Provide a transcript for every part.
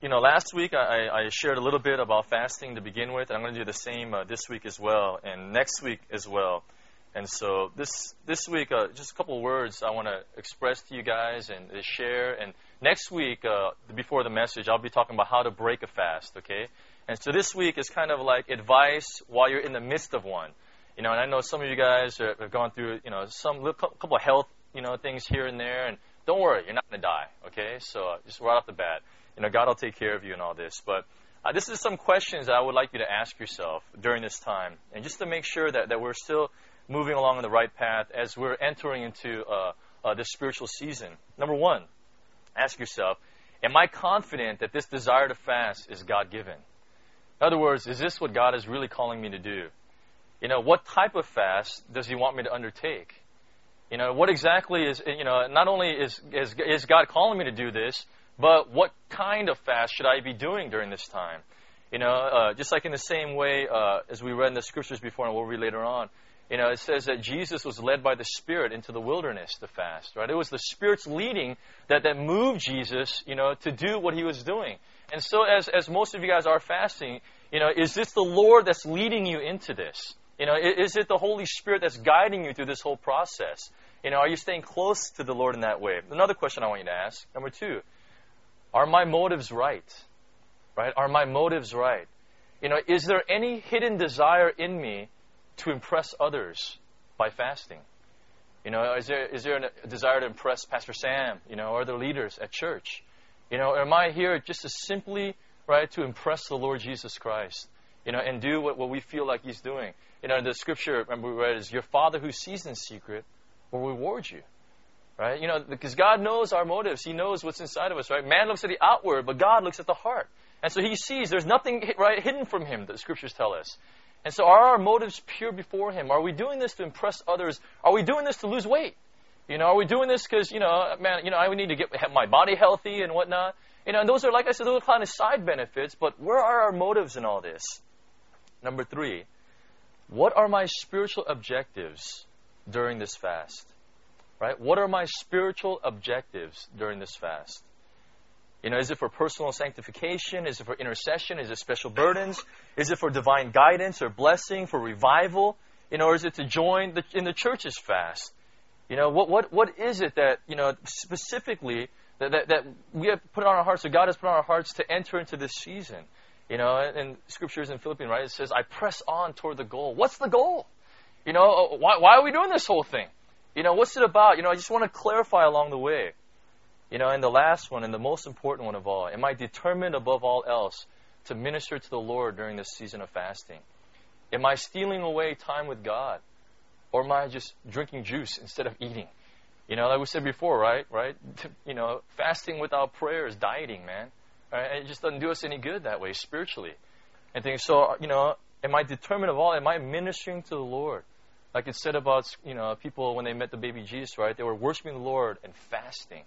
last week I shared a little bit about fasting to begin with, and I'm going to do the same this week as well, and next week as well. And so this week, just a couple of words I want to express to you guys and share. And next week, before the message, I'll be talking about how to break a fast, okay? And so this week is kind of like advice while you're in the midst of one. And I know some of you guys have gone through, some couple of health, things here and there. And don't worry, you're not going to die, okay? So just right off the bat, God will take care of you and all this. But this is some questions that I would like you to ask yourself during this time. And just to make sure that we're still moving along on the right path as we're entering into this spiritual season. Number one, ask yourself, am I confident that this desire to fast is God-given? In other words, is this what God is really calling me to do? What type of fast does He want me to undertake? What exactly is, not only is God calling me to do this, but what kind of fast should I be doing during this time? Just like in the same way as we read in the scriptures before, and we'll read later on, it says that Jesus was led by the Spirit into the wilderness to fast, right? It was the Spirit's leading that moved Jesus, to do what He was doing. And so as most of you guys are fasting, is this the Lord that's leading you into this? Is it the Holy Spirit that's guiding you through this whole process? Are you staying close to the Lord in that way? Another question I want you to ask, number two, are my motives right? Right? Are my motives right? Is there any hidden desire in me to impress others by fasting? Is there a desire to impress Pastor Sam, or the leaders at church? Or am I here just to simply, right, to impress the Lord Jesus Christ, and do what we feel like He's doing? The scripture, remember we read, is your Father who sees in secret will reward you. Right? Because God knows our motives. He knows what's inside of us, right? Man looks at the outward, but God looks at the heart. And so He sees there's nothing hidden from Him, the scriptures tell us. And so are our motives pure before Him? Are we doing this to impress others? Are we doing this to lose weight? Are we doing this because, I need to have my body healthy and whatnot? And those are, like I said, those are kind of side benefits, but where are our motives in all this? Number three, what are my spiritual objectives during this fast? Right? What are my spiritual objectives during this fast? Is it for personal sanctification? Is it for intercession? Is it special burdens? Is it for divine guidance or blessing, for revival? Or is it to join in the church's fast? What is it that, specifically that we have put on our hearts, or God has put on our hearts to enter into this season? In scriptures in Philippians, right, it says, I press on toward the goal. What's the goal? Why are we doing this whole thing? What's it about? I just want to clarify along the way. And the last one, and the most important one of all, am I determined above all else to minister to the Lord during this season of fasting? Am I stealing away time with God? Or am I just drinking juice instead of eating? Like we said before, right? Fasting without prayer is dieting, man. Right? It just doesn't do us any good that way, spiritually. And things. So, am I determined of all? Am I ministering to the Lord? Like it said about, people when they met the baby Jesus, right? They were worshiping the Lord and fasting.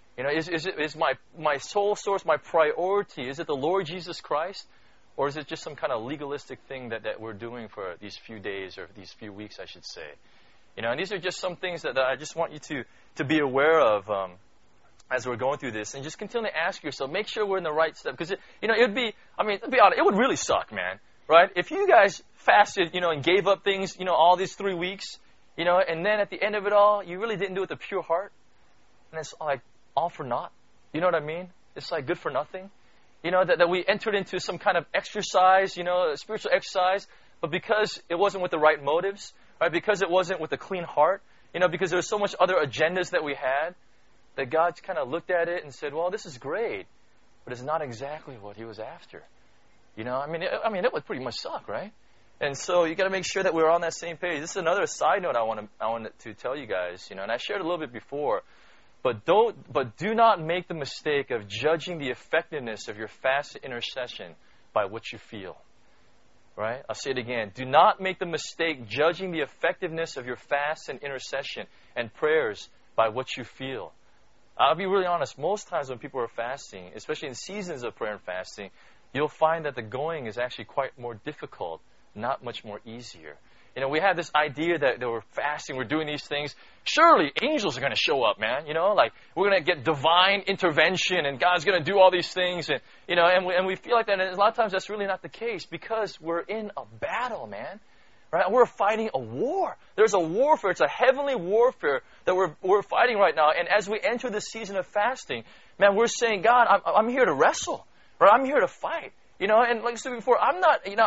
Is my sole source, my priority, is it the Lord Jesus Christ? Or is it just some kind of legalistic thing that we're doing for these few days, or these few weeks, I should say? And these are just some things that I just want you to be aware of as we're going through this. And just continue to ask yourself, make sure we're in the right step. Because, it'd be honest, it would really suck, man. Right? If you guys fasted, and gave up things, all these 3 weeks, and then at the end of it all, you really didn't do it with a pure heart. And it's like all for naught. You know what I mean? It's like good for nothing. That we entered into some kind of exercise, spiritual exercise, but because it wasn't with the right motives, right? Because it wasn't with a clean heart, because there was so much other agendas that we had, that God kind of looked at it and said, well, this is great, but it's not exactly what He was after. It would pretty much suck, right? And so you got to make sure that we're on that same page. This is another side note I wanted to tell you guys, and I shared a little bit before, but do not make the mistake of judging the effectiveness of your fast and intercession by what you feel. Right? I'll say it again. Do not make the mistake judging the effectiveness of your fast and intercession and prayers by what you feel. I'll be really honest. Most times when people are fasting, especially in seasons of prayer and fasting, you'll find that the going is actually quite more difficult, not much more easier. You know, we have this idea that we're fasting, we're doing these things. Surely angels are going to show up, man. You know, like we're going to get divine intervention and God's going to do all these things. And, you know, and we feel like that. And a lot of times that's really not the case because we're in a battle, man. Right? We're fighting a war. There's a warfare. It's a heavenly warfare that we're fighting right now. And as we enter the season of fasting, man, we're saying, God, I'm here to wrestle. Right? I'm here to fight. You know, and like I said before, I'm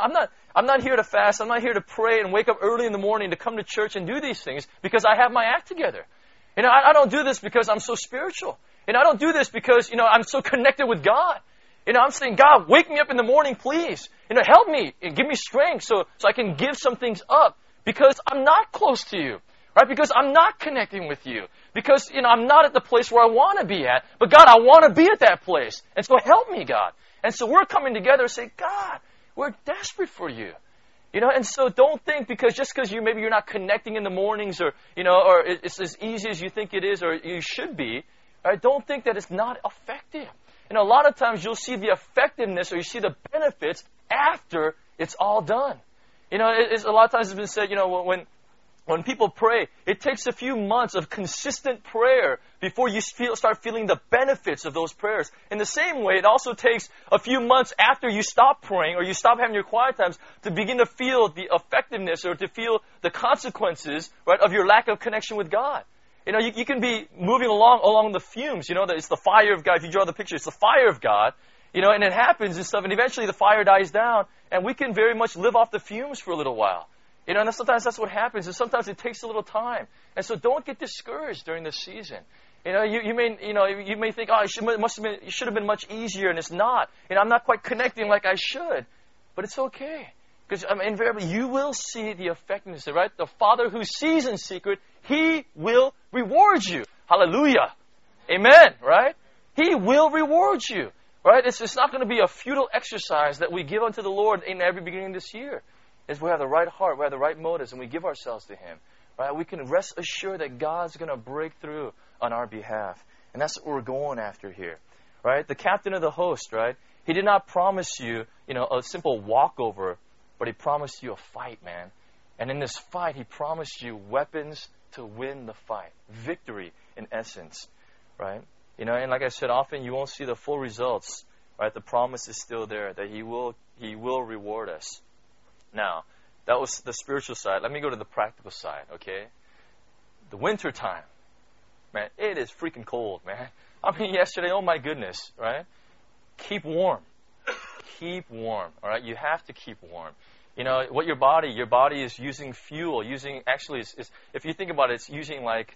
not here to fast. I'm not here to pray and wake up early in the morning to come to church and do these things because I have my act together. You know, I don't do this because I'm so spiritual. And I don't do this because, you know, I'm so connected with God. You know, I'm saying, God, wake me up in the morning, please. You know, help me and give me strength so I can give some things up because I'm not close to you. Right? Because I'm not connecting with you. Because, you know, I'm not at the place where I want to be at. But God, I want to be at that place. And so help me, God. And so we're coming together and say, God, we're desperate for you. You know, and so don't think just because maybe you're not connecting in the mornings or, you know, or it's as easy as you think it is or you should be, right? Don't think that it's not effective. You know, a lot of times you'll see the effectiveness or you see the benefits after it's all done. You know, a lot of times it's been said, you know, when people pray, it takes a few months of consistent prayer before you start feeling the benefits of those prayers. In the same way, it also takes a few months after you stop praying or you stop having your quiet times to begin to feel the effectiveness or to feel the consequences, right, of your lack of connection with God. You know, you can be moving along the fumes. You know, that it's the fire of God. If you draw the picture, it's the fire of God. You know, and it happens and stuff, and eventually the fire dies down, and we can very much live off the fumes for a little while. You know, and sometimes that's what happens, and sometimes it takes a little time. And so don't get discouraged during this season. You know, you may think, oh, it should have been much easier, and it's not. And I'm not quite connecting like I should. But it's okay. Because invariably, you will see the effectiveness, right? The Father who sees in secret, He will reward you. Hallelujah. Amen, right? He will reward you. Right? It's not going to be a futile exercise that we give unto the Lord in every beginning of this year. Is we have the right heart, we have the right motives, and we give ourselves to Him. Right? We can rest assured that God's going to break through on our behalf. And that's what we're going after here. Right? The captain of the host, right? He did not promise you, you know, a simple walkover, but He promised you a fight, man. And in this fight, He promised you weapons to win the fight. Victory, in essence. Right? You know, and like I said, often you won't see the full results. Right? The promise is still there that He will reward us. Now, that was the spiritual side. Let me go to the practical side, okay? The winter time. Man, it is freaking cold, man. I mean, yesterday, oh my goodness, right? Keep warm. Keep warm, all right? You have to keep warm. You know, what your body is using fuel, actually, if you think about it, it's using like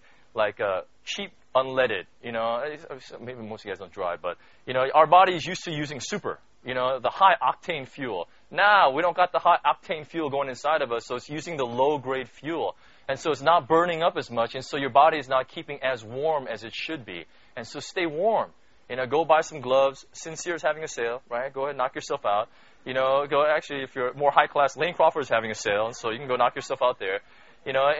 cheap unleaded, you know, maybe most of you guys don't drive, but, you know, our body is used to using super, you know, the high octane fuel. Now, we don't got the high octane fuel going inside of us, so it's using the low grade fuel. And so it's not burning up as much, and so your body is not keeping as warm as it should be. And so stay warm. You know, go buy some gloves. Sincere is having a sale, right? Go ahead and knock yourself out. You know, actually, if you're more high class, Lane Crawford is having a sale, so you can go knock yourself out there. You know,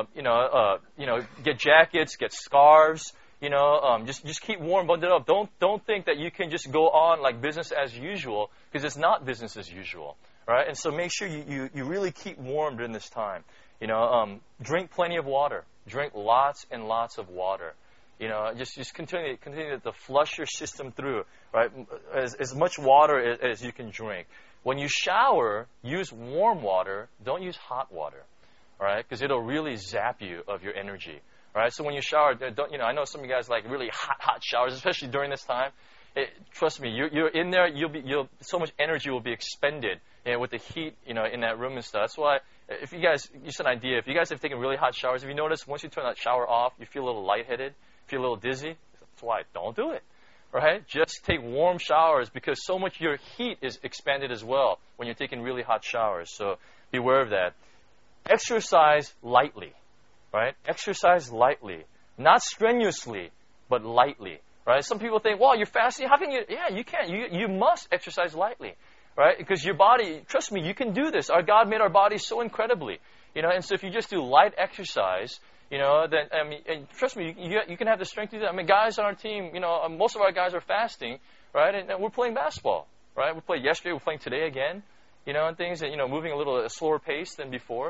and get jackets, get scarves. You know, just keep warm, bundle it up. Don't think that you can just go on like business as usual, because it's not business as usual, right? And so make sure you really keep warm during this time. You know, drink plenty of water. Drink lots and lots of water. You know, just continue to flush your system through, right? As much water as you can drink. When you shower, use warm water. Don't use hot water, all right? Because it'll really zap you of your energy. All right, so when you shower, I know some of you guys like really hot showers, especially during this time. Trust me, you're in there. So much energy will be expended, you know, with the heat, you know, in that room and stuff. That's why, if you guys, just an idea, if you guys have taken really hot showers, have you noticed once you turn that shower off, you feel a little lightheaded, feel a little dizzy? That's why don't do it. Right? Just take warm showers because so much your heat is expanded as well when you're taking really hot showers. So beware of that. Exercise lightly. Right? Exercise lightly. Not strenuously, but lightly. Right? Some people think, well, you're fasting. How can you? Yeah, you can. You must exercise lightly. Right? Because your body, trust me, you can do this. Our God made our bodies so incredibly. You know, and so if you just do light exercise, you know, then, I mean, and trust me, you can have the strength to do that. I mean, guys on our team, you know, most of our guys are fasting, right? And we're playing basketball, right? We played yesterday, we're playing today again, you know, and things, and, you know, moving a little at a slower pace than before.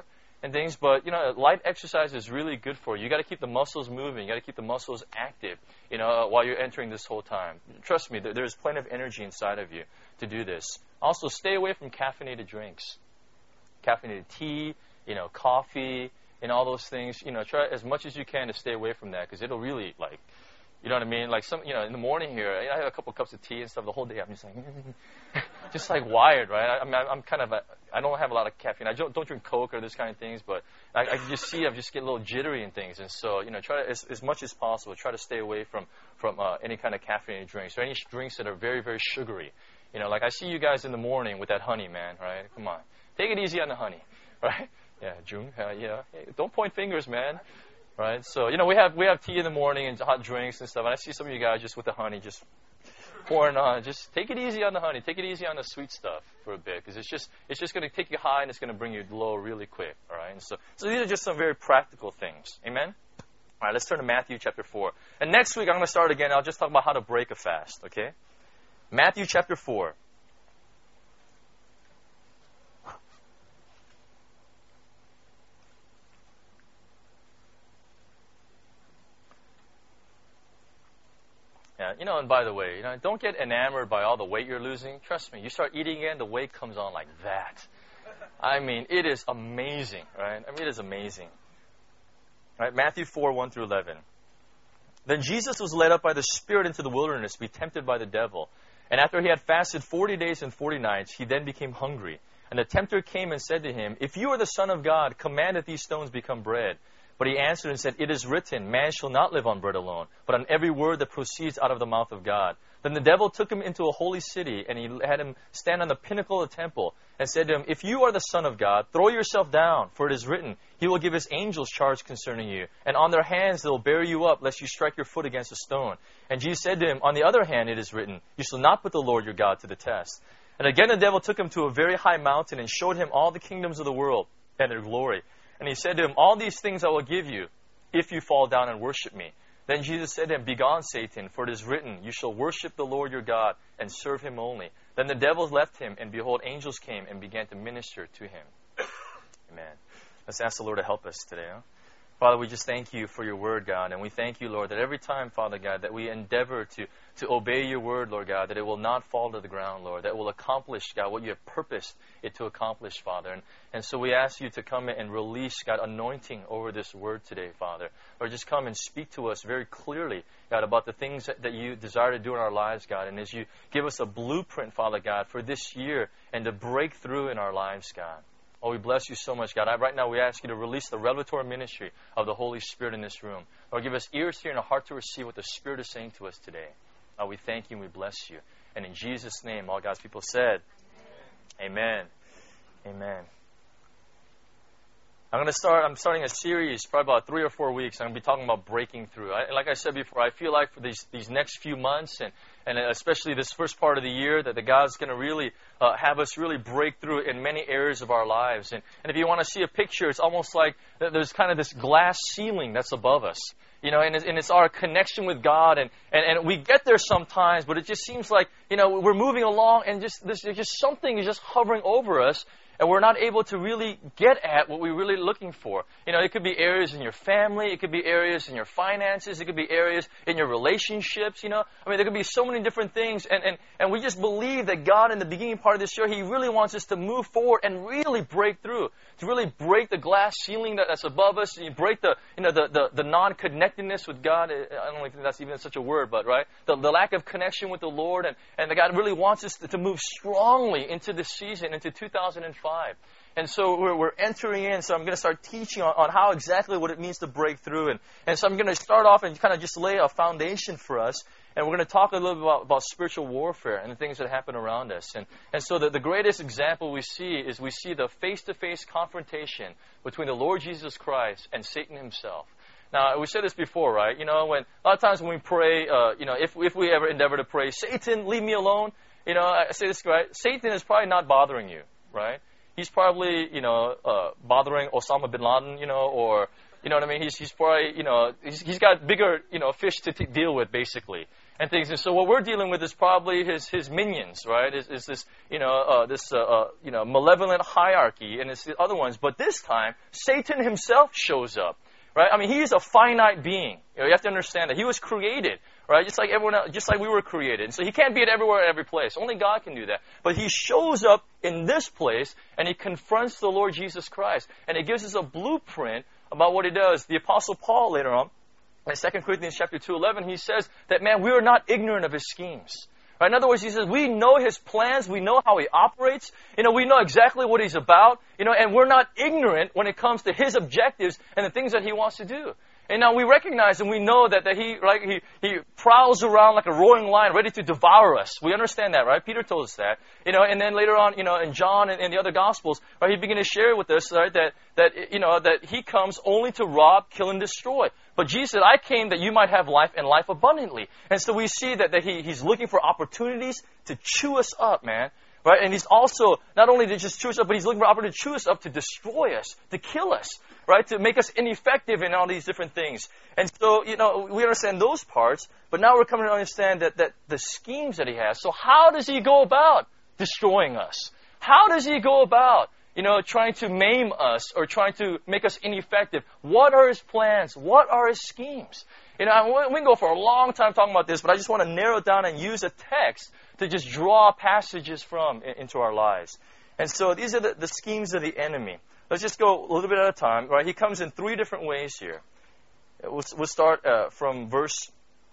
and things, but, light exercise is really good for you. You got to keep the muscles moving. You got to keep the muscles active, while you're entering this whole time. Trust me, there's plenty of energy inside of you to do this. Also, stay away from caffeinated drinks. Caffeinated tea, coffee, and all those things. Try as much as you can to stay away from that, because it'll really, you know what I mean? Like in the morning here, I have a couple cups of tea and stuff. The whole day, I'm just like, just like wired, right? I'm kind of I don't have a lot of caffeine. I don't drink Coke or this kind of things, but I can just see I'm just getting a little jittery and things. And so, try to as much as possible, try to stay away from any kind of caffeinated drinks or any drinks that are very, very sugary. Like I see you guys in the morning with that honey, man, right? Come on, take it easy on the honey, right? Yeah, June, Hey, don't point fingers, man. Right, so we have tea in the morning and hot drinks and stuff, and I see some of you guys just with the honey, just pouring on. Just take it easy on the honey, take it easy on the sweet stuff for a bit, because it's just going to take you high and it's going to bring you low really quick. All right, and so these are just some very practical things. Amen. All right, let's turn to Matthew chapter 4, and next week I'm going to start again. I'll just talk about how to break a fast. Okay, Matthew chapter 4. Yeah, and by the way, don't get enamored by all the weight you're losing. Trust me, you start eating again, the weight comes on like that. I mean, it is amazing, right? It is amazing. Right? Matthew 4, 1 through 11. Then Jesus was led up by the Spirit into the wilderness to be tempted by the devil. And after he had fasted 40 days and 40 nights, he then became hungry. And the tempter came and said to him, "If you are the Son of God, command that these stones become bread." But he answered and said, "It is written, man shall not live on bread alone, but on every word that proceeds out of the mouth of God." Then the devil took him into a holy city, and he had him stand on the pinnacle of the temple, and said to him, "If you are the Son of God, throw yourself down, for it is written, he will give his angels charge concerning you, and on their hands they will bear you up, lest you strike your foot against a stone." And Jesus said to him, "On the other hand it is written, you shall not put the Lord your God to the test." And again the devil took him to a very high mountain, and showed him all the kingdoms of the world and their glory. And he said to him, "All these things I will give you, if you fall down and worship me." Then Jesus said to him, "Begone, Satan, for it is written, you shall worship the Lord your God, and serve him only." Then the devils left him, and behold, angels came and began to minister to him. Amen. Let's ask the Lord to help us today. Father, we just thank you for your word, God. And we thank you, Lord, that every time, Father God, that we endeavor to obey your word, Lord God, that it will not fall to the ground, Lord, that it will accomplish, God, what you have purposed it to accomplish, Father. And so we ask you to come and release, God, anointing over this word today, Father. Lord, just come and speak to us very clearly, God, about the things that you desire to do in our lives, God. And as you give us a blueprint, Father God, for this year and to break through in our lives, God. Oh, we bless you so much, God. Right now we ask you to release the revelatory ministry of the Holy Spirit in this room. Lord, give us ears to hear and a heart to receive what the Spirit is saying to us today. We thank you and we bless you. And in Jesus' name, all God's people said, Amen. Amen. I'm starting a series, probably about 3 or 4 weeks. I'm going to be talking about breaking through. Like I said before, I feel like for these next few months and especially this first part of the year that God's going to really have us really break through in many areas of our lives. And if you want to see a picture, it's almost like there's kind of this glass ceiling that's above us. And it's our connection with God, and we get there sometimes, but it just seems like, we're moving along and there's just something is just hovering over us, and we're not able to really get at what we're really looking for. It could be areas in your family, it could be areas in your finances, it could be areas in your relationships, there could be so many different things, and we just believe that God in the beginning part of this year, He really wants us to move forward and really break through, to really break the glass ceiling that's above us, and you break the non-connectedness with God. I don't think that's even such a word, but right? The lack of connection with the Lord, and that God really wants us to move strongly into this season, into 2005. And so we're entering in, so I'm going to start teaching on how exactly what it means to break through. And so I'm going to start off and kind of just lay a foundation for us. And we're going to talk a little bit about spiritual warfare and the things that happen around us. And so the greatest example we see is the face-to-face confrontation between the Lord Jesus Christ and Satan himself. Now, we said this before, right? When a lot of times when we pray, if we ever endeavor to pray, "Satan, leave me alone," I say this, right? Satan is probably not bothering you, right? He's probably, bothering Osama bin Laden, or, what I mean? He's probably, he's got bigger, fish to deal with, basically. and things. And so what we're dealing with is probably his minions, right? Is this malevolent hierarchy, and it's the other ones. But this time, Satan himself shows up, right? I mean, he's a finite being. You have to understand that he was created, right? Just like everyone else, just like we were created. And so he can't be at everywhere, every place. Only God can do that. But he shows up in this place, and he confronts the Lord Jesus Christ, and it gives us a blueprint about what he does. The Apostle Paul later on, in 2 Corinthians chapter 2:11, he says that, man, we are not ignorant of his schemes. Right? In other words, he says, we know his plans, we know how he operates, we know exactly what he's about, and we're not ignorant when it comes to his objectives and the things that he wants to do. And now we recognize and we know that he prowls around like a roaring lion ready to devour us. We understand that, right? Peter told us that. And then later on, in John and the other Gospels, right, he began to share with us, right, that he comes only to rob, kill, and destroy. But Jesus said, I came that you might have life and life abundantly. And so we see that he's looking for opportunities to chew us up, man. Right? And he's also, not only to just chew us up, but he's looking for opportunity to chew us up, to destroy us, to kill us, right? To make us ineffective in all these different things. And so, we understand those parts, but now we're coming to understand that the schemes that he has. So how does he go about destroying us? How does he go about, trying to maim us or trying to make us ineffective? What are his plans? What are his schemes? We can go for a long time talking about this, but I just want to narrow it down and use a text to just draw passages from into our lives. And so these are the schemes of the enemy. Let's just go a little bit at a time. Right? He comes in three different ways here. We'll start from verse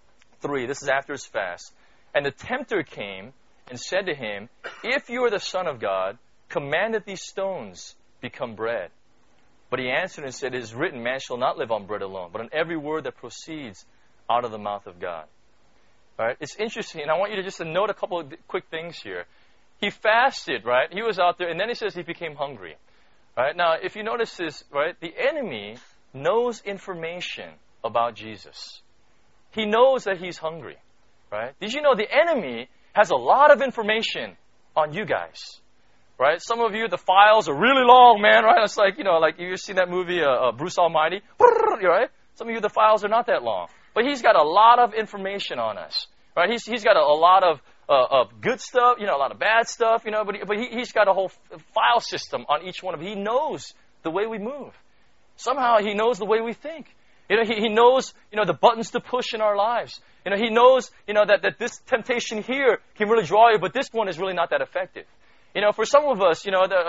3. This is after his fast. And the tempter came and said to him, if you are the Son of God, command that these stones become bread. But he answered and said, it is written, man shall not live on bread alone, but on every word that proceeds out of the mouth of God. All right? It's interesting, and I want you to just note a couple of quick things here. He fasted, right? He was out there, and then he says he became hungry. Right? Now, if you notice this, right, the enemy knows information about Jesus. He knows that he's hungry. Right? Did you know the enemy has a lot of information on you guys? Right? Some of you, the files are really long, man, right? It's like, like you've seen that movie, Bruce Almighty, right? Some of you, the files are not that long. But he's got a lot of information on us, right? He's got a lot of good stuff, a lot of bad stuff, but he's got a whole file system on each one of them. He knows the way we move. Somehow he knows the way we think. He knows, the buttons to push in our lives. He knows, that this temptation here can really draw you, but this one is really not that effective. For some of us,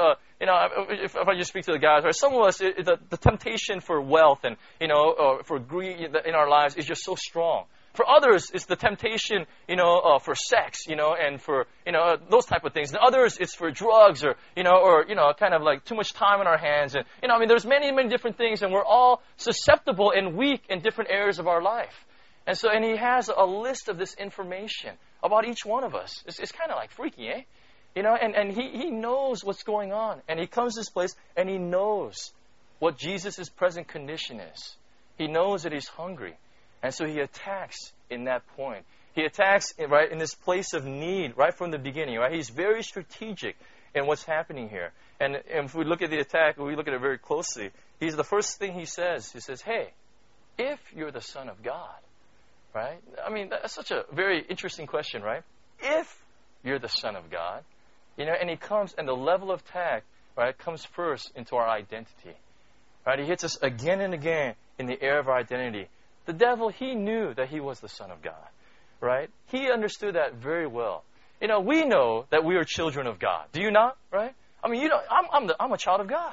if I just speak to the guys, right, some of us, the temptation for wealth and, for greed in our lives is just so strong. For others, it's the temptation, for sex, and for, those type of things. And others, it's for drugs or kind of like too much time on our hands. And, there's many, many different things, and we're all susceptible and weak in different areas of our life. And he has a list of this information about each one of us. It's kind of like freaky, eh? And he knows what's going on. And he comes to this place and he knows what Jesus' present condition is. He knows that he's hungry. And so he attacks in that point. He attacks right in this place of need right from the beginning. Right? He's very strategic in what's happening here. And if we look at the attack, we look at it very closely, the first thing he says, hey, if you're the Son of God, right? That's such a very interesting question, right? If you're the Son of God, and he comes, and the level of attack, right, comes first into our identity. Right? He hits us again and again in the area of our identity. The devil, he knew that he was the Son of God. Right? He understood that very well. We know that we are children of God. Do you not? Right? I'm a child of God.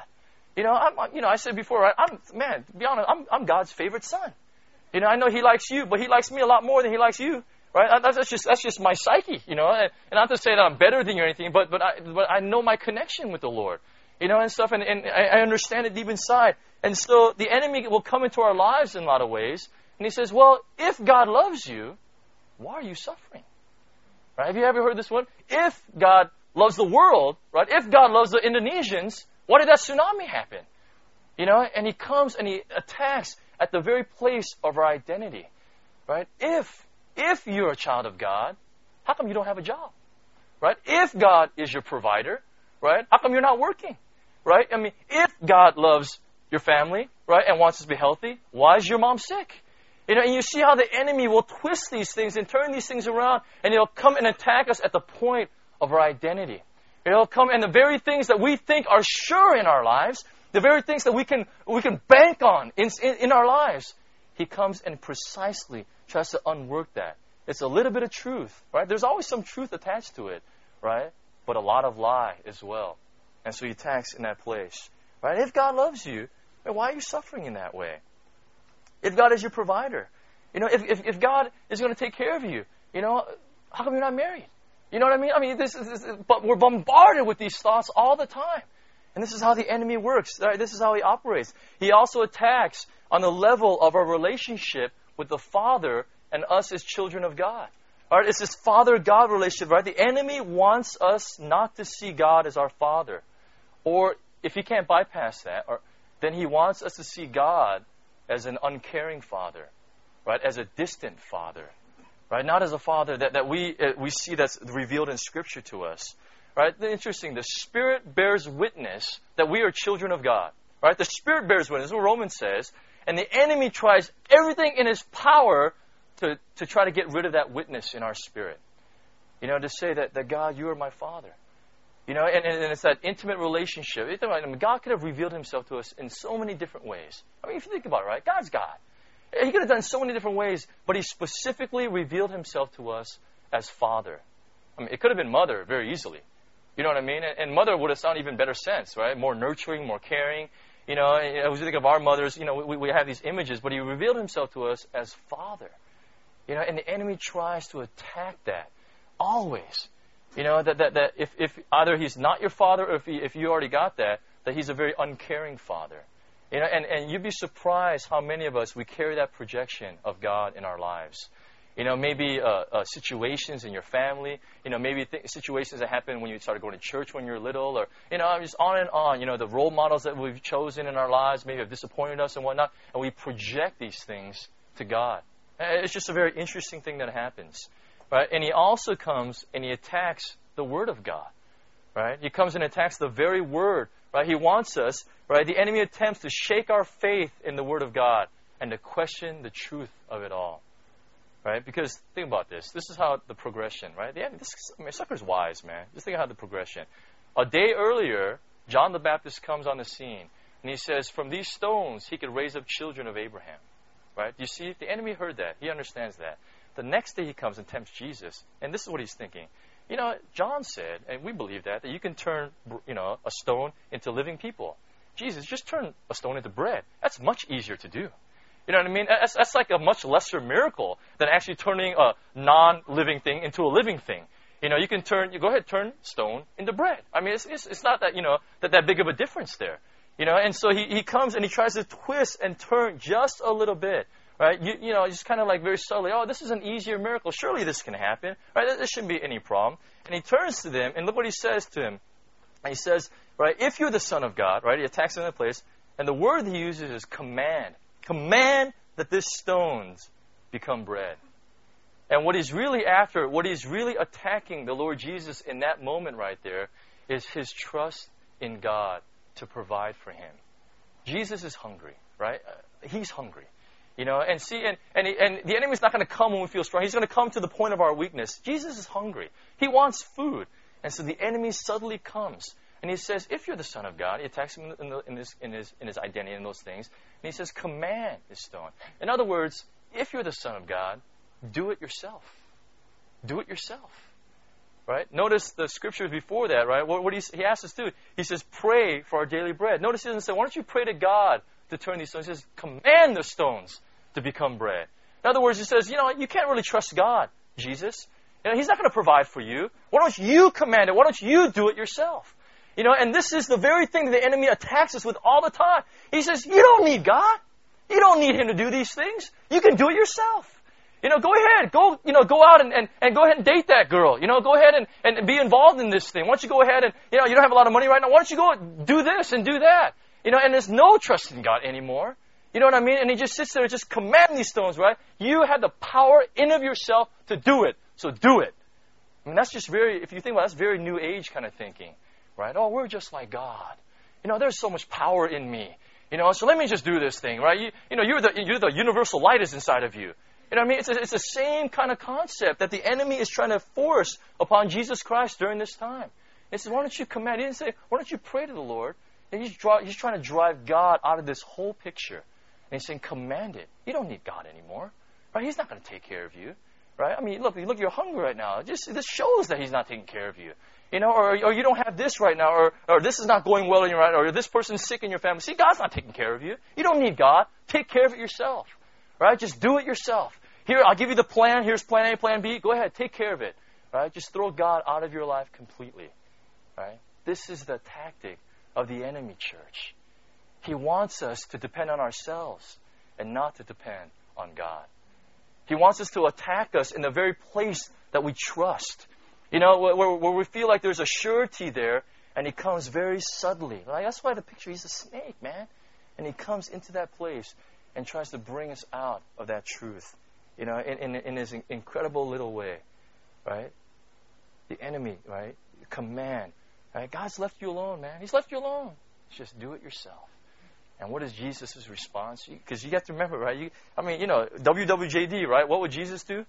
I said before, right? To be honest, I'm God's favorite son. I know he likes you, but he likes me a lot more than he likes you. Right? That's just my psyche, and not to say that I'm better than you or anything, but I know my connection with the Lord, and stuff, and I understand it deep inside. And so the enemy will come into our lives in a lot of ways, and he says, well, if God loves you, why are you suffering? Right? Have you ever heard this one? If God loves the world, right? If God loves the Indonesians, why did that tsunami happen? And he comes and he attacks at the very place of our identity, right? If you're a child of God, how come you don't have a job? Right? If God is your provider, right? How come you're not working? Right? If God loves your family, right, and wants us to be healthy, why is your mom sick? And you see how the enemy will twist these things and turn these things around, and he'll come and attack us at the point of our identity. He'll come, and the very things that we think are sure in our lives, the very things that we can bank on in our lives, he comes and precisely tries to unwork that. It's a little bit of truth, right? There's always some truth attached to it, right? But a lot of lie as well. And so he attacks in that place, right? If God loves you, why are you suffering in that way? If God is your provider, if God is going to take care of you, how come you're not married? You know what I mean? But we're bombarded with these thoughts all the time. And this is how the enemy works. Right? This is how he operates. He also attacks on the level of our relationship with the Father and us as children of God. All right? It's this Father-God relationship, right? The enemy wants us not to see God as our Father. Or if he can't bypass that, then he wants us to see God as an uncaring Father, right? As a distant Father, right? Not as a Father that we see that's revealed in Scripture to us, right? Interesting. The Spirit bears witness that we are children of God, right? The Spirit bears witness, what Romans says, and the enemy tries everything in his power to try to get rid of that witness in our spirit. To say that God, you are my Father. And it's that intimate relationship. God could have revealed himself to us in so many different ways. If you think about it, right? God's God. He could have done so many different ways, but he specifically revealed himself to us as Father. It could have been Mother very easily. You know what I mean? And Mother would have sounded even better sense, right? More nurturing, more caring. As we think of our mothers, we have these images, but he revealed himself to us as Father. And the enemy tries to attack that always. That if either he's not your Father, or if you already got that he's a very uncaring Father. And you'd be surprised how many of us, we carry that projection of God in our lives. Maybe situations in your family, maybe situations that happen when you started going to church when you were little, or, just on and on. The role models that we've chosen in our lives maybe have disappointed us and whatnot, and we project these things to God. It's just a very interesting thing that happens. Right? And he also comes and he attacks the Word of God. Right? He comes and attacks the very Word. Right? He wants us, right? The enemy attempts to shake our faith in the Word of God and to question the truth of it all. Right? Because think about this. This is how the progression, right? Sucker's wise, man. Just think about the progression. A day earlier, John the Baptist comes on the scene and he says, from these stones he could raise up children of Abraham. Right? You see, the enemy heard that. He understands that. The next day he comes and tempts Jesus, and this is what he's thinking. John said, and we believe that you can turn, a stone into living people. Jesus, just turn a stone into bread. That's much easier to do. You know what I mean? That's like a much lesser miracle than actually turning a non-living thing into a living thing. You go ahead, turn stone into bread. It's not that, that big of a difference there. And so he comes and he tries to twist and turn just a little bit. Right? Just kind of like very subtly, this is an easier miracle. Surely this can happen. Right? There shouldn't be any problem. And he turns to them, and look what he says to him. And he says, right, if you're the Son of God, right? He attacks him in that place. And the word he uses is command. Command that these stones become bread. And what he's really after, what he's really attacking the Lord Jesus in that moment right there is his trust in God to provide for him. Jesus is hungry, right? He's hungry. And the enemy's not going to come when we feel strong. He's going to come to the point of our weakness. Jesus is hungry. He wants food. And so the enemy suddenly comes. And he says, if you're the Son of God, he attacks him in his identity and those things. And he says, command this stone. In other words, if you're the Son of God, do it yourself. Do it yourself. Right? Notice the scriptures before that, right? What he asks us to do. He says, pray for our daily bread. Notice he doesn't say, why don't you pray to God to turn these stones? He says, command the stones to become bread. In other words, he says, you can't really trust God, Jesus. He's not going to provide for you. Why don't you command it? Why don't you do it yourself? And this is the very thing that the enemy attacks us with all the time. He says, you don't need God. You don't need him to do these things. You can do it yourself. Go ahead. Go out and go ahead and date that girl. Go ahead and be involved in this thing. Why don't you go ahead and, you don't have a lot of money right now. Why don't you go do this and do that? And there's no trust in God anymore. You know what I mean? And he just sits there and just command these stones, right? You have the power in of yourself to do it. So do it. That's just if you think about it, that's very new age kind of thinking, right? Oh, we're just like God. There's so much power in me. So let me just do this thing, right? You're the universal light is inside of you. You know what I mean? It's the same kind of concept that the enemy is trying to force upon Jesus Christ during this time. He says, why don't you command? He didn't say, why don't you pray to the Lord? And he's trying to drive God out of this whole picture. And he's saying, command it. You don't need God anymore. Right? He's not going to take care of you. Right? I mean, look, you're hungry right now. This shows that he's not taking care of you. Or you don't have this right now, or this is not going well in your life, or this person's sick in your family. See, God's not taking care of you. You don't need God. Take care of it yourself. Right? Just do it yourself. Here, I'll give you the plan. Here's plan A, plan B. Go ahead. Take care of it. Right? Just throw God out of your life completely. Right? This is the tactic of the enemy, church. He wants us to depend on ourselves and not to depend on God. He wants us to attack us in the very place that we trust. Where we feel like there's a surety there, and he comes very subtly. Like, that's why the picture, he's a snake, man. And he comes into that place and tries to bring us out of that truth, in his incredible little way, right? The enemy, right? Command. Right? God's left you alone, man. He's left you alone. Just do it yourself. And what is Jesus' response? Because you have to remember, right? WWJD, right? What would Jesus do?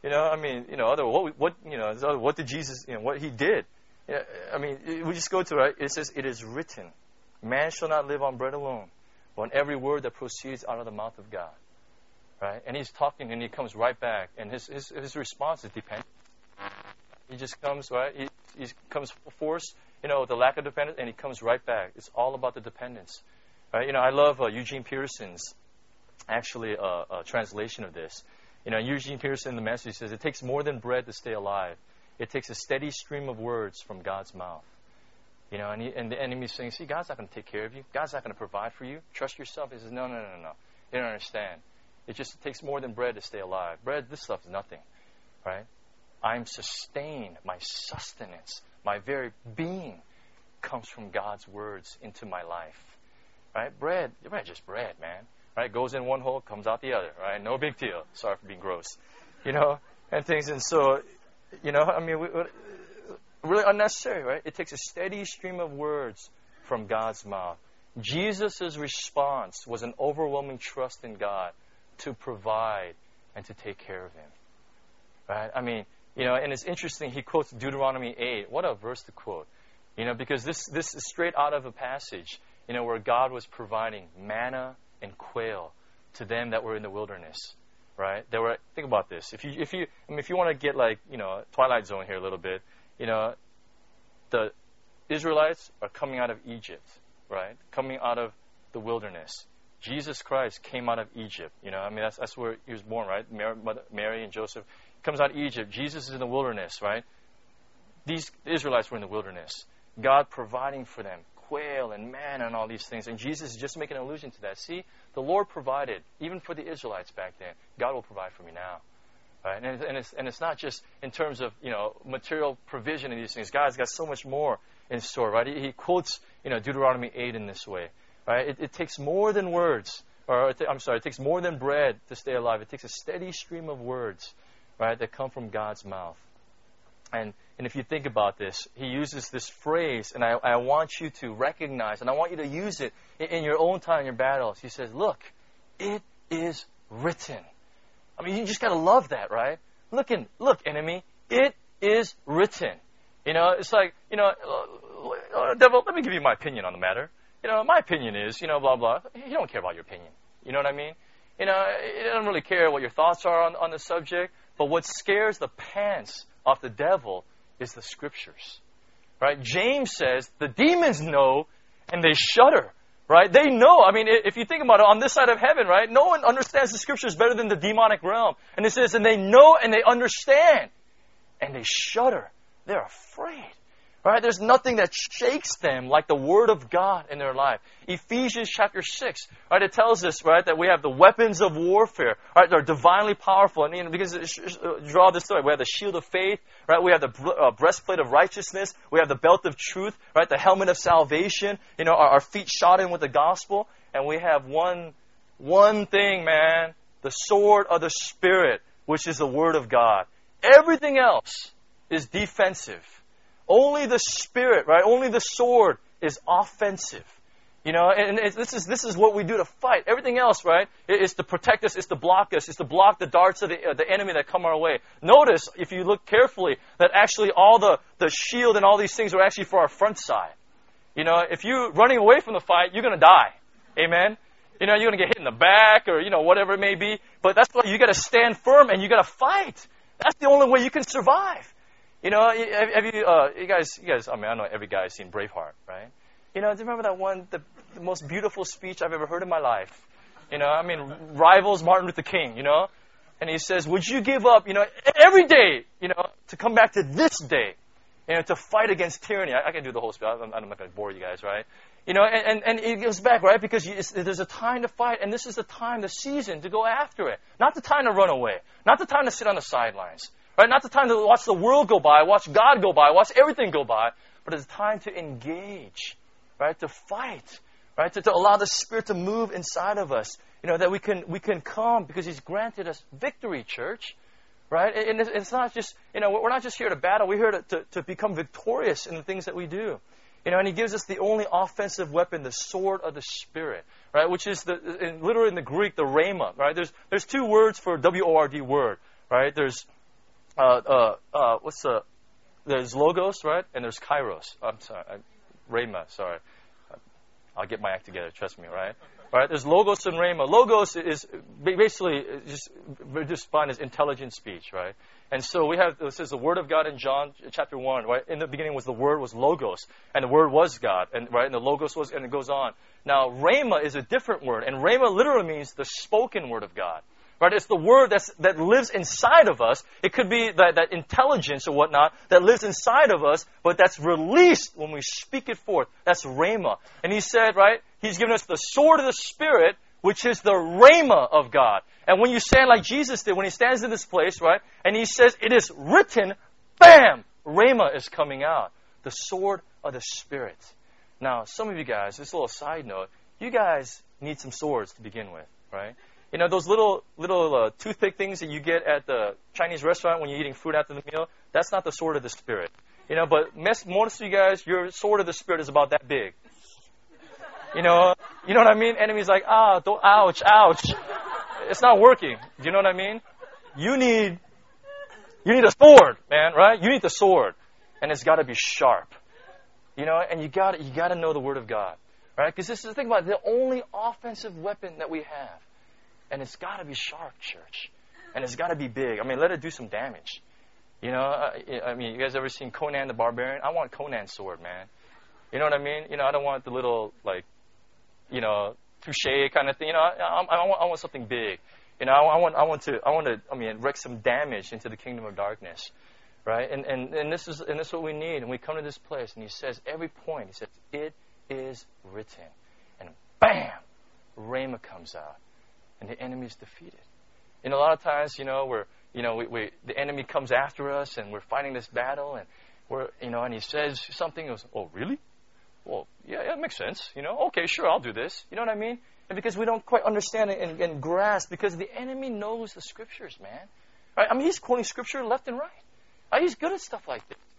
What did Jesus, what he did? We just go to, right? It says, it is written, man shall not live on bread alone, but on every word that proceeds out of the mouth of God. Right? And he's talking and he comes right back. And his response is dependent. He just comes, right? He comes force, the lack of dependence, and he comes right back. It's all about the dependence. Right? I love Eugene Peterson's actually a translation of this. Eugene Peterson in the Message says, it takes more than bread to stay alive. It takes a steady stream of words from God's mouth. And the enemy's saying, see, God's not going to take care of you. God's not going to provide for you. Trust yourself. He says, no. You don't understand. It just takes more than bread to stay alive. Bread, this stuff is nothing. Right? I'm sustained. My sustenance, my very being comes from God's words into my life. Right? Bread, just bread, man. Right? Goes in one hole, comes out the other. Right? No big deal. Sorry for being gross. And things. And so, really unnecessary, right? It takes a steady stream of words from God's mouth. Jesus' response was an overwhelming trust in God to provide and to take care of him. Right? And it's interesting, he quotes Deuteronomy 8. What a verse to quote. Because this is straight out of a passage, where God was providing manna and quail to them that were in the wilderness. Right? Think about this. If you want to get Twilight Zone here a little bit, the Israelites are coming out of Egypt, right? Coming out of the wilderness. Jesus Christ came out of Egypt. That's where he was born, right? Mary and Joseph comes out of Egypt. Jesus is in the wilderness, right? The Israelites were in the wilderness. God providing for them quail and manna and all these things. And Jesus is just making an allusion to that. See, the Lord provided, even for the Israelites back then. God will provide for me now. Right? And it's not just in terms of, material provision of these things. God's got so much more in store, right? He quotes, Deuteronomy 8 in this way. Right? It takes more than words, it takes more than bread to stay alive. It takes a steady stream of words, right, that come from God's mouth. And if you think about this, he uses this phrase, and I want you to recognize, and I want you to use it in your own time, in your battles. He says, look, it is written. You just got to love that, right? Look, enemy, it is written. It's like, devil, let me give you my opinion on the matter. My opinion is, blah, blah. He don't care about your opinion. You know what I mean? He doesn't really care what your thoughts are on the subject. But what scares the pants off the devil is the Scriptures. Right? James says the demons know and they shudder. Right? They know. If you think about it, on this side of heaven, right? No one understands the Scriptures better than the demonic realm. And it says, and they know and they understand. And they shudder. They're afraid. Right? There's nothing that shakes them like the Word of God in their life. Ephesians chapter 6, right? It tells us, right, that we have the weapons of warfare, right? They're divinely powerful. And because draw this story, we have the shield of faith, right? We have the breastplate of righteousness. We have the belt of truth, right? The helmet of salvation. Our feet shod in with the gospel. And we have one thing, man, the sword of the Spirit, which is the Word of God. Everything else is defensive. Only the Spirit, right? Only the sword is offensive. You know, and this is what we do to fight. Everything else, right, is to protect us, is to block us, is to block the darts of the enemy that come our way. Notice, if you look carefully, that actually all the shield and all these things are actually for our front side. You know, if you're running away from the fight, you're going to die. Amen? You know, you're going to get hit in the back or, you know, whatever it may be. But that's why you got to stand firm and you got to fight. That's the only way you can survive. You know, have you guys, I mean, I know every guy has seen Braveheart, right? You know, do you remember that one, the most beautiful speech I've ever heard in my life? You know, I mean, rivals Martin Luther King, you know? And he says, would you give up, you know, every day, you know, to come back to this day, you know, to fight against tyranny? I can do the whole speech. I'm not going to bore you guys, right? You know, and it goes back, right? Because there's a time to fight, and this is the time, the season to go after it. Not the time to run away. Not the time to sit on the sidelines. Right? Not the time to watch the world go by, watch God go by, watch everything go by. But it's time to engage. Right, to fight, right, to allow the Spirit to move inside of us, you know, that we can come because He's granted us victory, church, right? And it's not just, you know, we're not just here to battle. We're here to become victorious in the things that we do, you know. And He gives us the only offensive weapon, the sword of the Spirit, right, which is literally in the Greek, the rhema, right? There's two words for W-O-R-D word, right? There's there's logos, right, and there's kairos. I'm sorry. Rhema, sorry. I'll get my act together, trust me, right? All right, there's logos and rhema. Logos is basically just defined as intelligent speech, right? And so we have, this is the Word of God in John chapter 1, right? In the beginning was the Word, was logos, and the Word was God, and right, and the logos was, and it goes on. Now, rhema is a different word, and rhema literally means the spoken Word of God. Right? It's the word that lives inside of us. It could be that intelligence or whatnot that lives inside of us, but that's released when we speak it forth. That's rhema. And He said, right, He's given us the sword of the Spirit, which is the rhema of God. And when you stand like Jesus did, when He stands in this place, right, and He says, it is written, bam, rhema is coming out. The sword of the Spirit. Now, some of you guys, this little side note, you guys need some swords to begin with, right? You know, those little toothpick things that you get at the Chinese restaurant when you're eating food after the meal, that's not the sword of the Spirit. You know, but most of you guys, your sword of the Spirit is about that big. You know what I mean? Enemy's like, ouch, ouch. It's not working. Do you know what I mean? You need a sword, man, right? You need the sword. And it's got to be sharp. You know, and you got to know the Word of God. Right? Because this is the thing about it, the only offensive weapon that we have. And it's got to be sharp, church. And it's got to be big. I mean, let it do some damage. You know, I mean, you guys ever seen Conan the Barbarian? I want Conan's sword, man. You know what I mean? You know, I don't want the little, like, you know, touche kind of thing. You know, I want something big. You know, I want to wreak some damage into the kingdom of darkness. Right? And this is what we need. And we come to this place, and He says, every point, He says, it is written. And bam, rhema comes out. And the enemy is defeated. And a lot of times, you know, the enemy comes after us, and we're fighting this battle, and and he says something. He goes, "Oh, really? Well, yeah, it makes sense. You know, okay, sure, I'll do this. You know what I mean?" And because we don't quite understand it and grasp, because the enemy knows the scriptures, man. Right? I mean, he's quoting scripture left and right. Right? He's good at stuff like this.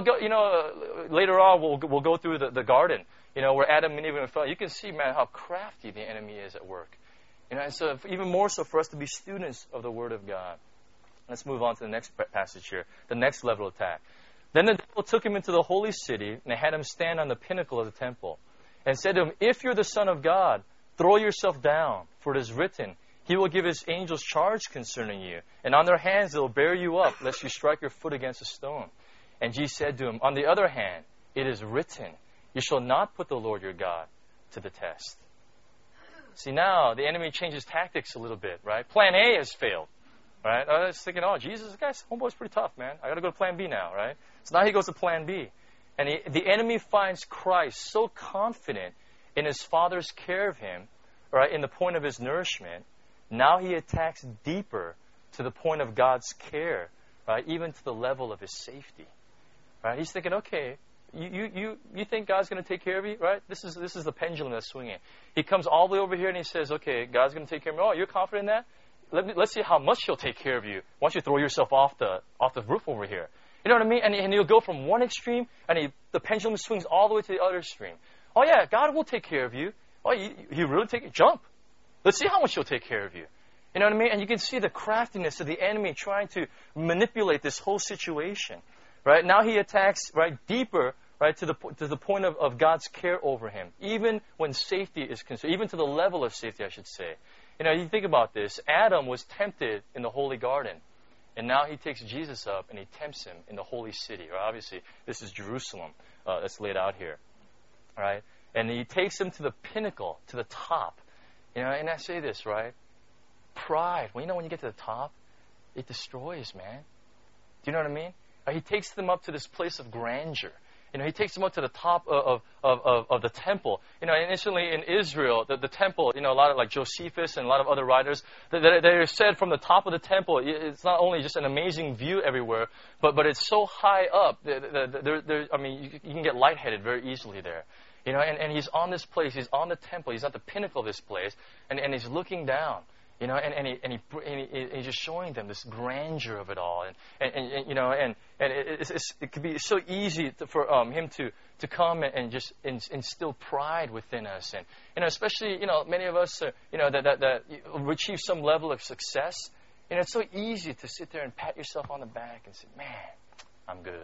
Later on we'll go through the garden. You know, where Adam and Eve fell. You can see, man, how crafty the enemy is at work. You know, and so even more so for us to be students of the Word of God. Let's move on to the next passage here, the next level of attack. Then the devil took him into the holy city, and they had him stand on the pinnacle of the temple, and said to him, "If you're the Son of God, throw yourself down, for it is written, He will give His angels charge concerning you, and on their hands they will bear you up, lest you strike your foot against a stone." And Jesus said to him, "On the other hand, it is written, You shall not put the Lord your God to the test." See, now the enemy changes tactics a little bit, right? Plan A has failed, right? I was thinking, Jesus, this homeboy's pretty tough, man. I got to go to Plan B now, right? So now he goes to Plan B. And the enemy finds Christ so confident in His Father's care of Him, right, in the point of His nourishment. Now He attacks deeper to the point of God's care, right, even to the level of His safety, right? He's thinking, okay, You think God's going to take care of you, right? This is the pendulum that's swinging. He comes all the way over here and He says, okay, God's going to take care of me. Oh, you're confident in that? Let's see how much He'll take care of you. Why don't you throw yourself off the roof over here? You know what I mean? And He'll go from one extreme, and the pendulum swings all the way to the other extreme. Oh yeah, God will take care of you. Oh, He really jump. Let's see how much He'll take care of you. You know what I mean? And you can see the craftiness of the enemy trying to manipulate this whole situation. Right? Now he attacks right deeper, right, to the point of God's care over him, even when safety is concerned, even to the level of safety, I should say. You know, you think about this. Adam was tempted in the holy garden, and now he takes Jesus up and he tempts him in the holy city. Right? Obviously, this is Jerusalem that's laid out here, right? And he takes him to the pinnacle, to the top. You know, and I say this, right? Pride. Well, you know, when you get to the top, it destroys, man. Do you know what I mean? He takes them up to this place of grandeur. You know, he takes them up to the top of the temple. You know, initially in Israel, the temple, you know, a lot of like Josephus and a lot of other writers, they said from the top of the temple, it's not only just an amazing view everywhere, but it's so high up. I mean, you can get lightheaded very easily there. You know, and he's on this place, he's on the temple, he's at the pinnacle of this place, and he's looking down. You know, and he's just showing them this grandeur of it all, and you know, and it could be so easy for him to come and just instill pride within us, and you know, especially you know, many of us you know that achieve some level of success. You know, it's so easy to sit there and pat yourself on the back and say, "Man, I'm good."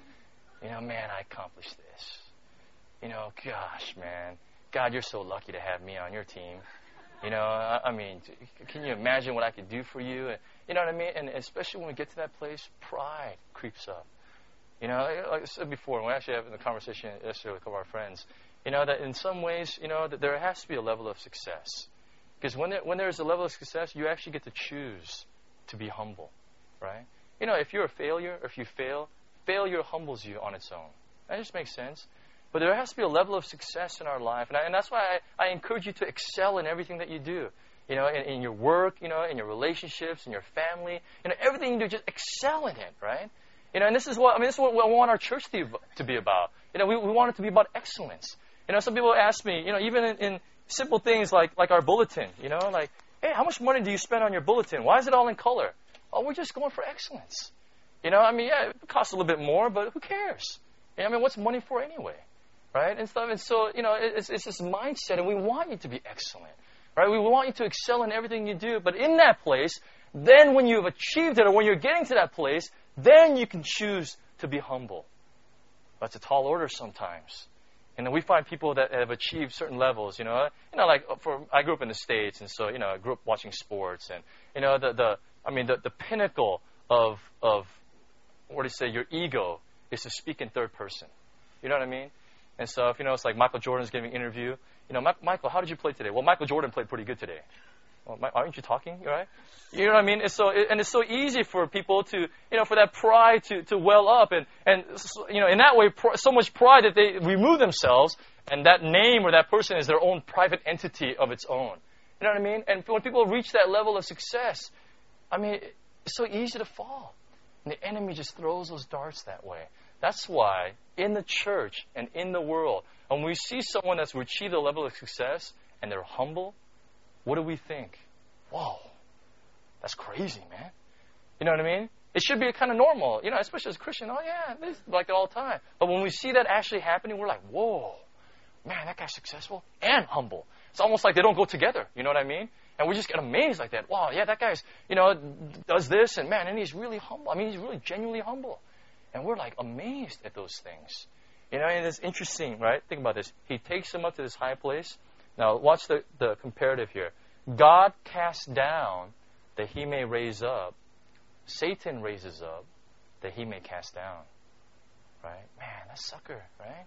You know, "Man, I accomplished this." You know, "Gosh, man, God, you're so lucky to have me on your team." You know, I mean, can you imagine what I could do for you? And, you know what I mean? And especially when we get to that place, pride creeps up. You know, like I said before, we actually having a conversation yesterday with a couple of our friends, you know, that in some ways, you know, that there has to be a level of success. Because when there's a level of success, you actually get to choose to be humble, right? You know, if you're a failure, or if you fail, failure humbles you on its own. That just makes sense. But there has to be a level of success in our life. And that's why I encourage you to excel in everything that you do. You know, in your work, you know, in your relationships, in your family. You know, everything you do, just excel in it, right? You know, and this is what we want our church to be about. You know, we want it to be about excellence. You know, some people ask me, you know, even in simple things like our bulletin, you know, like, hey, how much money do you spend on your bulletin? Why is it all in color? Oh, we're just going for excellence. You know, I mean, yeah, it costs a little bit more, but who cares? You know, I mean, what's money for anyway? Right? And stuff. And so, you know, it's this mindset, and we want you to be excellent. Right? We want you to excel in everything you do. But in that place, then when you've achieved it, or when you're getting to that place, then you can choose to be humble. That's a tall order sometimes. And then we find people that have achieved certain levels, you know, like I grew up in the States, and so, you know, I grew up watching sports, and, you know, the pinnacle of what do you say, your ego is to speak in third person. You know what I mean? And stuff, you know, it's like Michael Jordan's giving an interview. You know, Michael, how did you play today? Well, Michael Jordan played pretty good today. Well, aren't you talking? Right? You know what I mean? It's so easy for people to, you know, for that pride to well up, and you know, in that way, so much pride that they remove themselves, and that name or that person is their own private entity of its own. You know what I mean? And when people reach that level of success, I mean, it's so easy to fall, and the enemy just throws those darts that way. That's why in the church and in the world, when we see someone that's achieved a level of success and they're humble, what do we think? Whoa, that's crazy, man. You know what I mean? It should be kind of normal, you know, especially as a Christian. Oh, yeah, this is like that all the time. But when we see that actually happening, we're like, whoa, man, that guy's successful and humble. It's almost like they don't go together, you know what I mean? And we just get amazed like that. Wow, yeah, that guy's, you know, does this, and man, and he's really humble. I mean, he's really genuinely humble. And we're like amazed at those things. You know, and it's interesting, right? Think about this. He takes him up to this high place. Now, watch the comparative here. God casts down that he may raise up. Satan raises up that he may cast down. Right? Man, that sucker, right?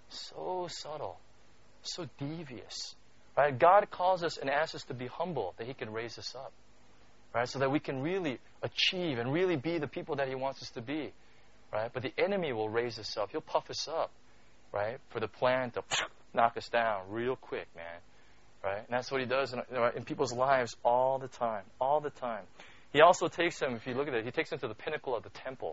So subtle. So devious. Right? God calls us and asks us to be humble that he can raise us up. Right? So that we can really achieve and really be the people that he wants us to be. Right? But the enemy will raise us up. He'll puff us up, right? For the plan to knock us down real quick, man. Right? And that's what he does in people's lives all the time. All the time. He also takes them, if you look at it, he takes them to the pinnacle of the temple.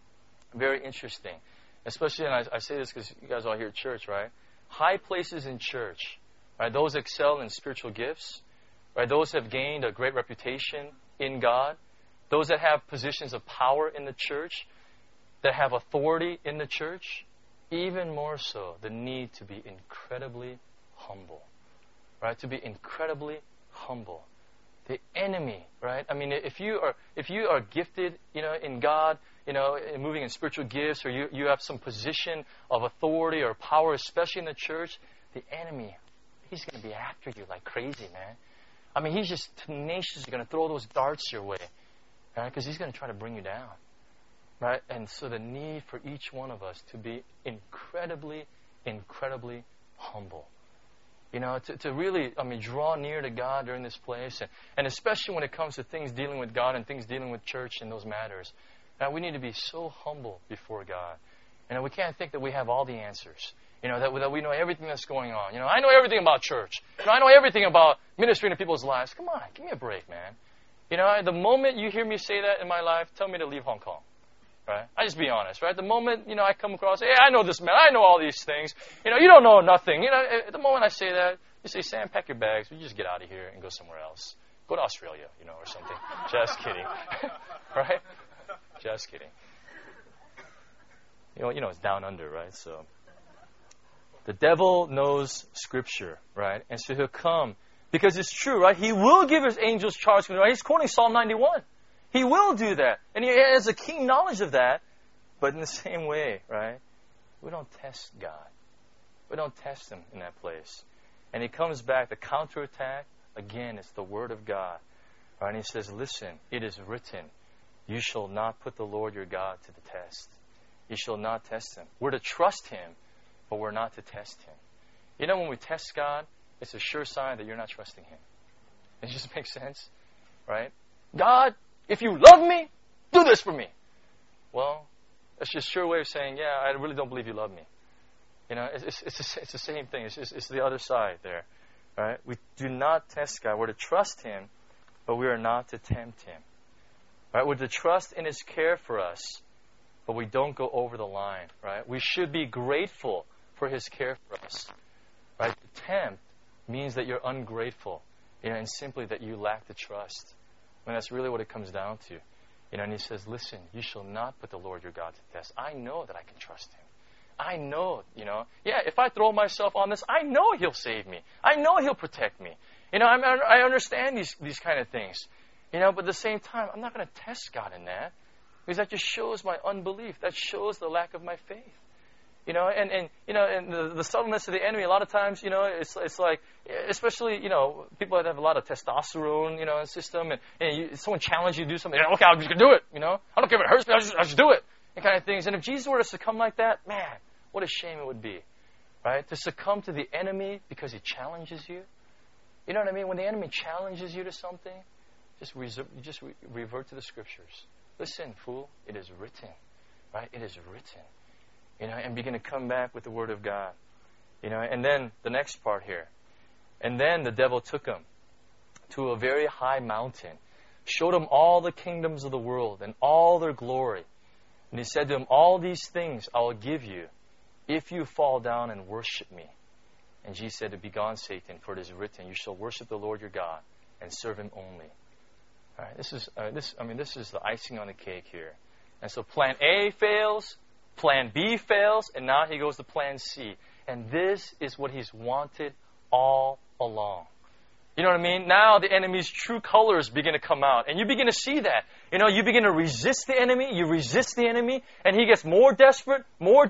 Very interesting. Especially, and I say this because you guys are all here at church, right? High places in church, right? Those excel in spiritual gifts, right? Those have gained a great reputation in God. Those that have positions of power in the church, that have authority in the church, even more so, the need to be incredibly humble, right? To be incredibly humble. The enemy, right? I mean, if you are gifted, in God, moving in spiritual gifts, or you have some position of authority or power, especially in the church, the enemy, he's going to be after you like crazy, man. I mean, he's just tenaciously going to throw those darts your way, right? Because he's going to try to bring you down, right? And so the need for each one of us to be incredibly, incredibly humble. To really, draw near to God during this place. And especially when it comes to things dealing with God and things dealing with church and those matters. We need to be so humble before God. We can't think that we have all the answers. That we know everything that's going on. I know everything about church. I know everything about ministering to people's lives. Come on, give me a break, man. The moment you hear me say that in my life, tell me to leave Hong Kong. Right? I just be honest, right? The moment, I come across, hey, I know this man, I know all these things. You don't know nothing. The moment I say that, you say, Sam, pack your bags. We just get out of here and go somewhere else. Go to Australia, or something. Just kidding. Right? Just kidding. It's down under, right? So, the devil knows Scripture, right? And so he'll come, because it's true, right? He will give his angels charge. Right? He's quoting Psalm 91. He will do that. And he has a keen knowledge of that. But in the same way, right? We don't test God. We don't test Him in that place. And He comes back, the counterattack, again, it's the Word of God. Right? And He says, listen, it is written, you shall not put the Lord your God to the test. You shall not test Him. We're to trust Him, but we're not to test Him. When we test God, it's a sure sign that you're not trusting Him. It just makes sense, right? God, if you love me, do this for me. Well, that's just a sure way of saying, yeah, I really don't believe you love me. It's the same thing. It's the other side there. Right? We do not test God. We're to trust Him, but we are not to tempt Him. Right? We're to trust in His care for us, but we don't go over the line. Right? We should be grateful for His care for us. Right? To tempt means that you're ungrateful, and simply that you lack the trust. That's really what it comes down to. And He says, listen, you shall not put the Lord your God to the test. I know that I can trust Him. I know, if I throw myself on this, I know He'll save me. I know He'll protect me. I understand these kind of things. But at the same time, I'm not going to test God in that. Because that just shows my unbelief. That shows the lack of my faith. And the subtleness of the enemy, a lot of times, it's like, especially, people that have a lot of testosterone, in the system, and someone challenges you to do something, okay, I'm just going to do it, I don't care if it hurts me, I'll just do it, and kind of things. And if Jesus were to succumb like that, man, what a shame it would be, right? To succumb to the enemy because he challenges you. You know what I mean? When the enemy challenges you to something, just revert to the Scriptures. Listen, fool, it is written, right? It is written. And begin to come back with the Word of God. And then the next part here. And then the devil took him to a very high mountain, showed him all the kingdoms of the world and all their glory. And he said to him, all these things I will give you if you fall down and worship me. And Jesus said, begone, Satan, for it is written, you shall worship the Lord your God and serve Him only. All right, this is the icing on the cake here. And so plan A fails, plan B fails, and now he goes to plan C. And this is what he's wanted all along. You know what I mean? Now the enemy's true colors begin to come out. And you begin to see that. You begin to resist the enemy. You resist the enemy. And he gets more desperate,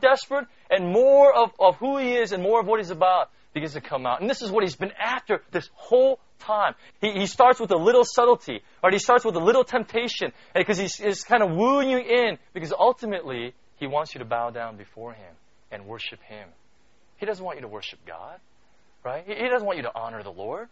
and more of who he is and more of what he's about begins to come out. And this is what he's been after this whole time. He starts with a little subtlety. Or he starts with a little temptation. Because he's kind of wooing you in. Because ultimately, he wants you to bow down before him and worship him. He doesn't want you to worship God. Right? He doesn't want you to honor the Lord.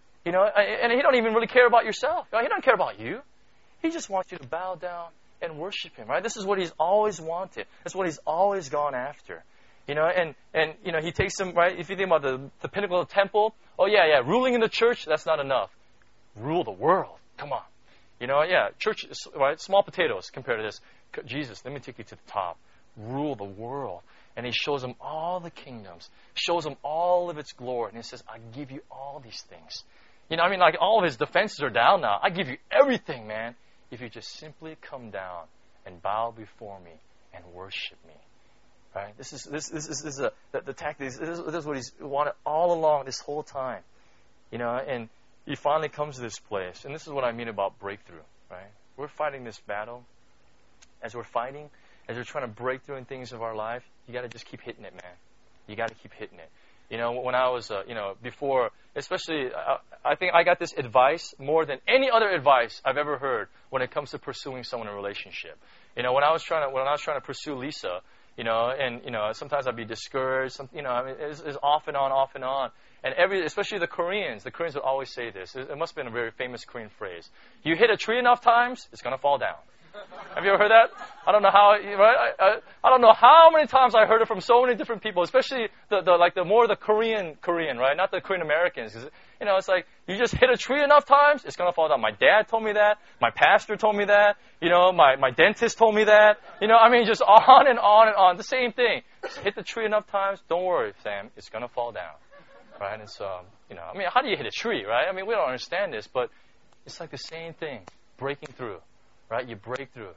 And he don't even really care about yourself. He don't care about you. He just wants you to bow down and worship him, right? This is what he's always wanted. That's what he's always gone after. And he takes them, right? If you think about the pinnacle of the temple, ruling in the church, that's not enough. Rule the world. Come on. Church, right? Small potatoes compared to this. Jesus, let me take you to the top. Rule the world. And he shows them all the kingdoms, shows them all of its glory. And he says, I give you all these things. Like all of his defenses are down now. I give you everything, man, if you just simply come down and bow before me and worship me. Right? This is the tactic. This is what he's wanted all along this whole time. You know, and he finally comes to this place. And this is what I mean about breakthrough, right? We're fighting this battle. As we're trying to break through in things of our life, you got to just keep hitting it, man. You got to keep hitting it. You know, when I was, before, especially, I think I got this advice more than any other advice I've ever heard when it comes to pursuing someone in a relationship. You know, when I was trying to pursue Lisa, sometimes I'd be discouraged. It's off and on. And especially the Koreans would always say this. It must have been a very famous Korean phrase. You hit a tree enough times, it's going to fall down. Have you ever heard that? I don't know how, right? I don't know how many times I heard it from so many different people, especially the more the Korean, right? Not the Korean Americans. 'Cause, it's like, you just hit a tree enough times, it's going to fall down. My dad told me that. My pastor told me that. My dentist told me that. Just on and on and on. The same thing. Just hit the tree enough times. Don't worry, Sam. It's going to fall down. Right? And so, how do you hit a tree, right? We don't understand this, but it's like the same thing. Breaking through. Right? You break through,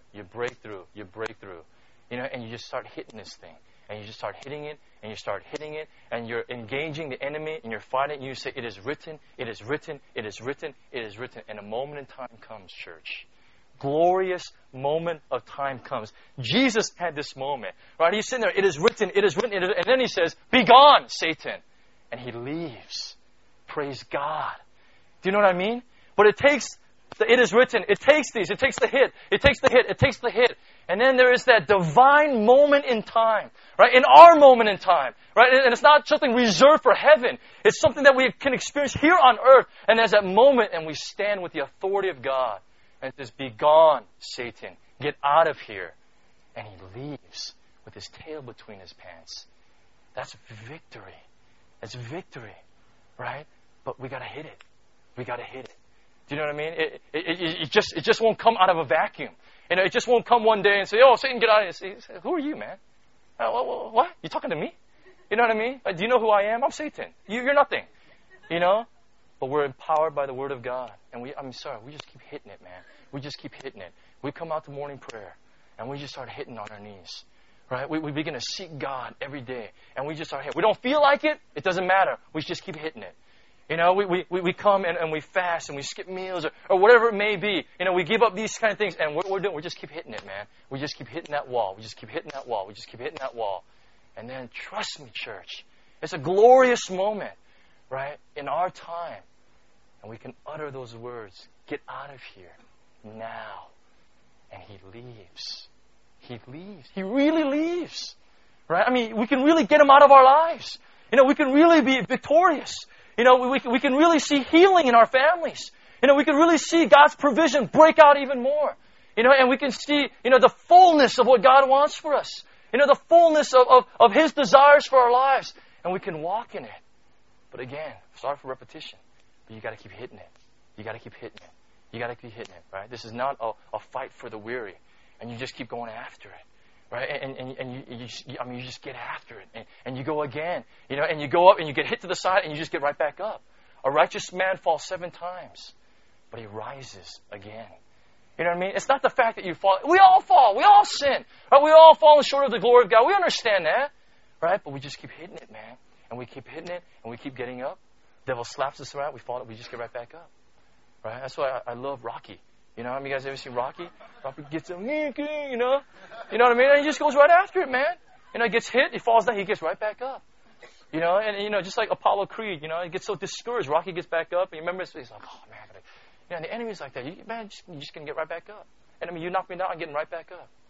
and you just start hitting this thing. And you just start hitting it, and you're engaging the enemy, and you're fighting it, and you say, it is written, it is written, it is written, it is written. And a moment in time comes, church. Glorious moment of time comes. Jesus had this moment, right? He's sitting there, it is written, it is written, and then he says, be gone, Satan. And he leaves. Praise God. Do you know what I mean? But it takes... It is written. It takes these. It takes the hit. It takes the hit. It takes the hit. And then there is that divine moment in time, right? In our moment in time, right? And it's not something reserved for heaven. It's something that we can experience here on earth. And there's that moment, and we stand with the authority of God. And it says, be gone, Satan. Get out of here. And he leaves with his tail between his pants. That's victory. That's victory, right? But we got to hit it. We got to hit it. Do you know what I mean? It just won't come out of a vacuum. It just won't come one day and say, oh, Satan, get out of here. Say, who are you, man? What? You talking to me? You know what I mean? Do you know who I am? I'm Satan. You're nothing. But we're empowered by the Word of God. And we just keep hitting it, man. We just keep hitting it. We come out to morning prayer, and we just start hitting on our knees. Right? We begin to seek God every day. And we just start hitting. We don't feel like it. It doesn't matter. We just keep hitting it. We come and we fast and we skip meals or whatever it may be. We give up these kind of things, and what we're doing, we just keep hitting it, man. We just keep hitting that wall. We just keep hitting that wall. We just keep hitting that wall. And then, trust me, church, it's a glorious moment, right, in our time. And we can utter those words, get out of here now. And he leaves. He leaves. He really leaves. Right? We can really get him out of our lives. We can really be victorious. We can really see healing in our families. We can really see God's provision break out even more. And we can see, the fullness of what God wants for us. The fullness of His desires for our lives. And we can walk in it. But again, sorry for repetition, but you got to keep hitting it. You got to keep hitting it. You got to keep hitting it, right? This is not a fight for the weary. And you just keep going after it. Right? And you just get after it. And you go again. And you go up and you get hit to the side and you just get right back up. A righteous man falls 7 times, but he rises again. You know what I mean? It's not the fact that you fall. We all fall. We all sin. Right? We all fall short of the glory of God. We understand that. Right? But we just keep hitting it, man. And we keep hitting it and we keep getting up. The devil slaps us around. We fall. We just get right back up. Right? That's why I love Rocky. You guys ever seen Rocky? Rocky gets him, you know what I mean? And he just goes right after it, man. He gets hit, he falls down, he gets right back up. Just like Apollo Creed, he gets so discouraged. Rocky gets back up, and you remember, he's like, oh, man. The enemy's like that. You're just going to get right back up. And you knock me down, I'm getting right back up.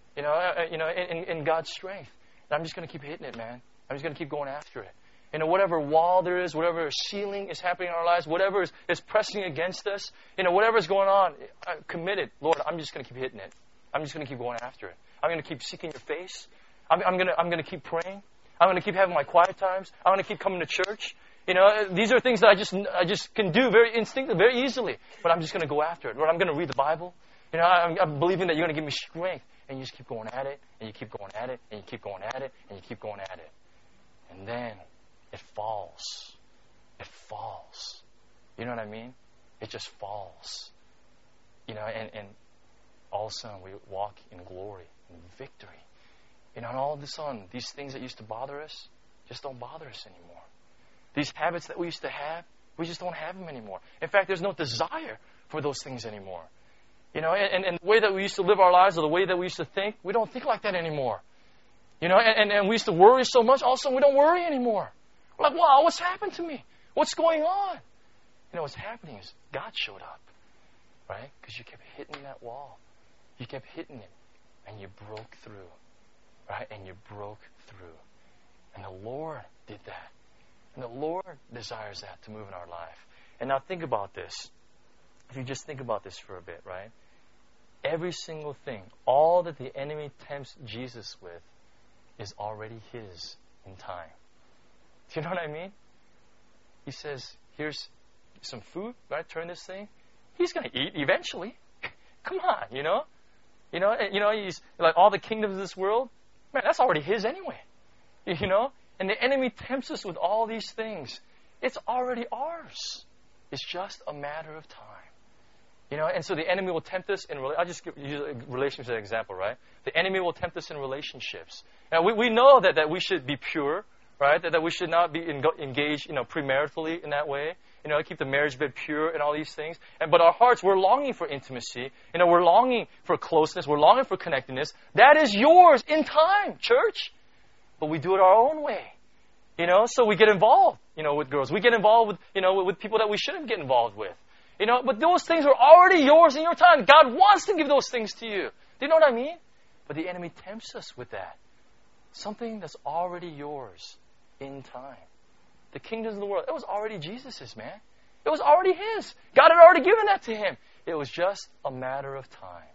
In God's strength. And I'm just going to keep hitting it, man. I'm just going to keep going after it. Whatever wall there is, whatever ceiling is happening in our lives, whatever is pressing against us, whatever's going on, I'm committed. Lord, I'm just going to keep hitting it. I'm just going to keep going after it. I'm going to keep seeking your face. I'm going to keep praying. I'm going to keep having my quiet times. I'm going to keep coming to church. These are things that I just can do very instinctively, very easily. But I'm just going to go after it. Lord, I'm going to read the Bible. I'm believing that you're going to give me strength. And you just keep going at it, and you keep going at it, and you keep going at it, and you keep going at it. And then it falls. It falls. You know what I mean? It just falls. And all of a sudden we walk in glory, in victory. And all of a sudden, these things that used to bother us just don't bother us anymore. These habits that we used to have, we just don't have them anymore. In fact, there's no desire for those things anymore. And the way that we used to live our lives or the way that we used to think, we don't think like that anymore. And we used to worry so much, all of a sudden we don't worry anymore. We're like, wow, what's happened to me? What's going on? What's happening is God showed up, right? Because you kept hitting that wall. You kept hitting it, and you broke through, right? And you broke through. And the Lord did that. And the Lord desires that to move in our life. And now think about this. If you just think about this for a bit, right? Every single thing, all that the enemy tempts Jesus with is already his in time. Do you know what I mean? He says, here's some food, right? Turn this thing. He's going to eat eventually. Come on, he's like all the kingdoms of this world. Man, that's already his anyway. And the enemy tempts us with all these things. It's already ours. It's just a matter of time. And so the enemy will tempt us in I'll just use relationships as an example, right? The enemy will tempt us in relationships. Now, we know that we should be pure, right? That we should not be engaged, premaritally in that way. Keep the marriage bed pure and all these things. But our hearts, we're longing for intimacy. We're longing for closeness. We're longing for connectedness. That is yours in time, church. But we do it our own way. So we get involved, with girls. We get involved with people that we shouldn't get involved with. But those things are already yours in your time. God wants to give those things to you. Do you know what I mean? But the enemy tempts us with that. Something that's already yours in time. The kingdoms of the world, it was already Jesus's, man. It was already his. God had already given that to him. It was just a matter of time.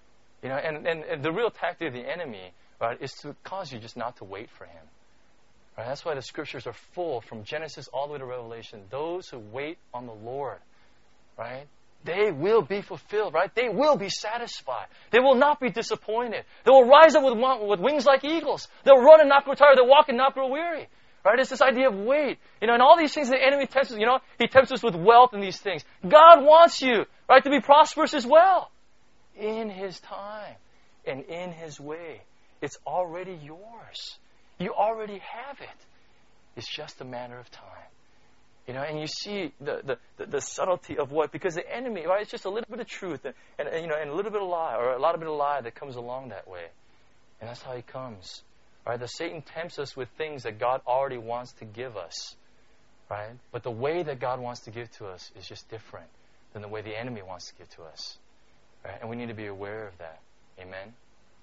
And the real tactic of the enemy, right, is to cause you just not to wait for him. Right? That's why the scriptures are full, from Genesis all the way to Revelation. Those who wait on the Lord, right, they will be fulfilled, right? They will be satisfied. They will not be disappointed. They will rise up with wings like eagles. They'll run and not grow tired. They'll walk and not grow weary. Right? It's this idea of wait. And all these things the enemy tempts us, he tempts us with wealth and these things. God wants you, right, to be prosperous as well. In his time and in his way. It's already yours. You already have it. It's just a matter of time. And you see the subtlety of what, because the enemy, right, it's just a little bit of truth and a little bit of lie, or a lot of bit of lie that comes along that way. And that's how he comes. Right? The Satan tempts us with things that God already wants to give us. Right? But the way that God wants to give to us is just different than the way the enemy wants to give to us. Right? And we need to be aware of that. Amen?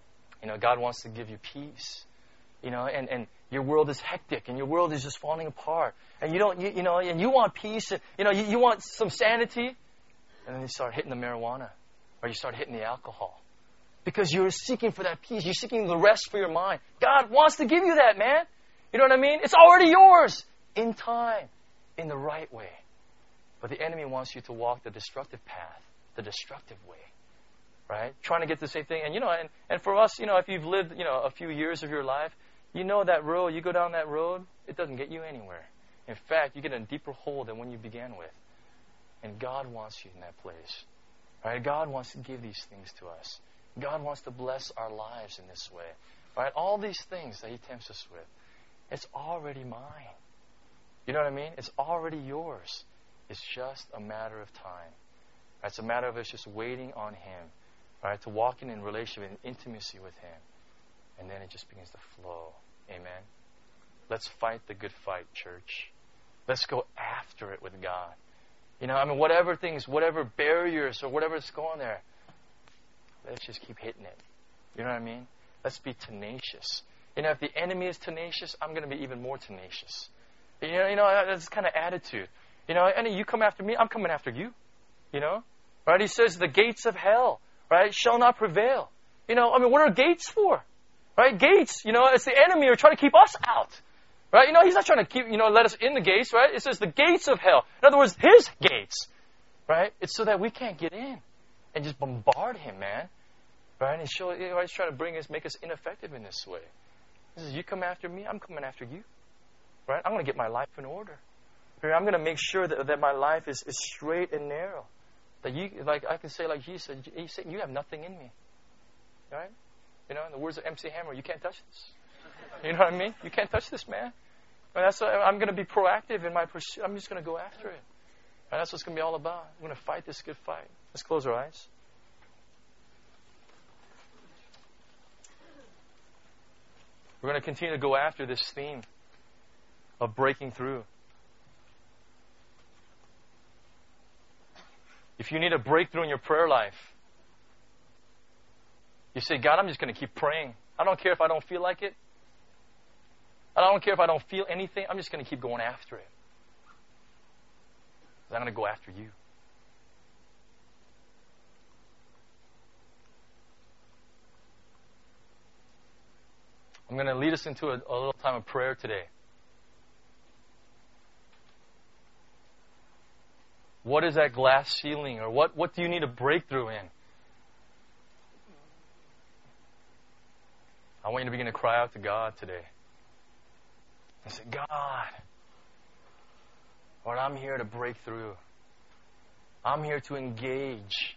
God wants to give you peace. And your world is hectic and your world is just falling apart. And and you want peace, and, you want some sanity. And then you start hitting the marijuana, or you start hitting the alcohol. Because you're seeking for that peace. You're seeking the rest for your mind. God wants to give you that, man. You know what I mean? It's already yours in time, in the right way. But the enemy wants you to walk the destructive path, the destructive way, right? Trying to get the same thing. And, and for us, if you've lived, a few years of your life, that road, you go down that road, it doesn't get you anywhere. In fact, you get in a deeper hole than when you began with. And God wants you in that place, right? God wants to give these things to us. God wants to bless our lives in this way. Right? All these things that he tempts us with, it's already mine. You know what I mean? It's already yours. It's just a matter of time. Right? It's a matter of us just waiting on him. Right? To walk in relationship and intimacy with him. And then it just begins to flow. Amen? Let's fight the good fight, church. Let's go after it with God. Whatever things, whatever barriers or whatever's going there, let's just keep hitting it. You know what I mean? Let's be tenacious. If the enemy is tenacious, I'm going to be even more tenacious. That's the kind of attitude. And you come after me, I'm coming after you. Right? He says the gates of hell, right, shall not prevail. What are gates for? Right? Gates, it's the enemy who are trying to keep us out. Right? He's not trying to keep, let us in the gates, right? It says the gates of hell. In other words, his gates. Right? It's so that we can't get in and just bombard him, man. Right? And he's trying to make us ineffective in this way. He says, you come after me, I'm coming after you. Right? I'm going to get my life in order. Right? I'm going to make sure that my life is straight and narrow. That I can say like Jesus said, you have nothing in me. Right? You know, in the words of MC Hammer, you can't touch this. You know what I mean? You can't touch this, man. And that's what, I'm going to be proactive in my pursuit. I'm just going to go after it. And that's what it's going to be all about. I'm going to fight this good fight. Let's close our eyes. We're going to continue to go after this theme of breaking through. If you need a breakthrough in your prayer life, you say, God, I'm just going to keep praying. I don't care if I don't feel like it. I don't care if I don't feel anything. I'm just going to keep going after it. I'm going to go after you. I'm going to lead us into a little time of prayer today. What is that glass ceiling? Or what do you need a breakthrough in? I want you to begin to cry out to God today. And say, God, Lord, I'm here to break through. I'm here to engage.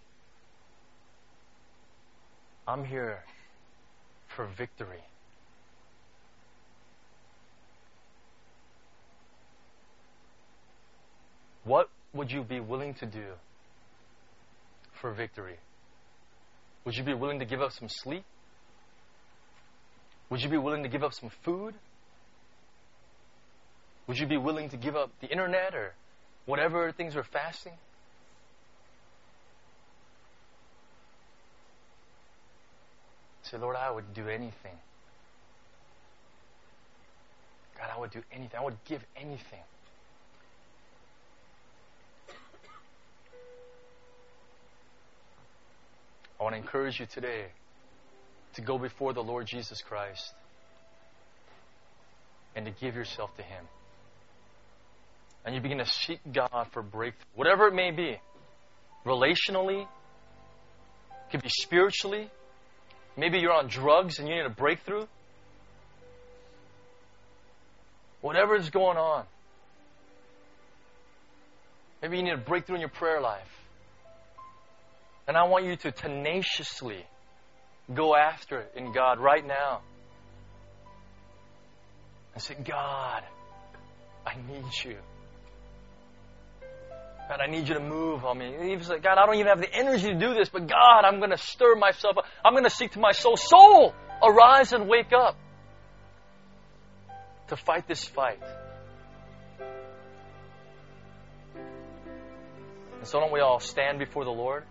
I'm here for victory. What would you be willing to do for victory? Would you be willing to give up some sleep? Would you be willing to give up some food? Would you be willing to give up the internet or whatever things we're fasting? Say, Lord, I would do anything. God, I would do anything. I would give anything. I want to encourage you today to go before the Lord Jesus Christ and to give yourself to Him. And you begin to seek God for breakthrough, whatever it may be. Relationally, it could be spiritually. Maybe you're on drugs and you need a breakthrough. Whatever is going on. Maybe you need a breakthrough in your prayer life. And I want you to tenaciously go after it in God right now. And say, God, I need you. God, I need you to move on me. Even say, God, I don't even have the energy to do this, but God, I'm going to stir myself up. I'm going to seek to my soul. Soul, arise and wake up to fight this fight. And so don't we all stand before the Lord?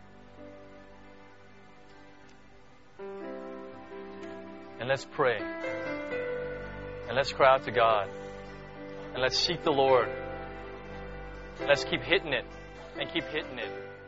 And let's pray. And let's cry out to God. And let's seek the Lord. And let's keep hitting it. And keep hitting it.